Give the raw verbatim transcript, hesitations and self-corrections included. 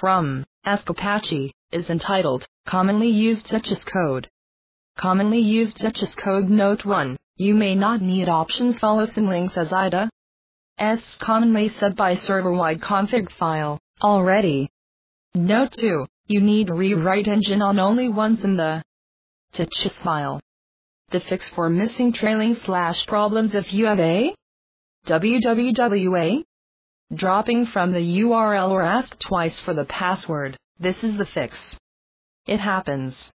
from Ask Apache is entitled Commonly Used Duchess Code. Commonly Used Duchess Code Note one. You may not need options follows and links as I D A S commonly set by server-wide config file already. Note two. You need rewrite engine on only once in the Duchess file. The fix for missing trailing slash problems if you have a www dropping from the U R L or ask twice for the password. This is the fix. It happens.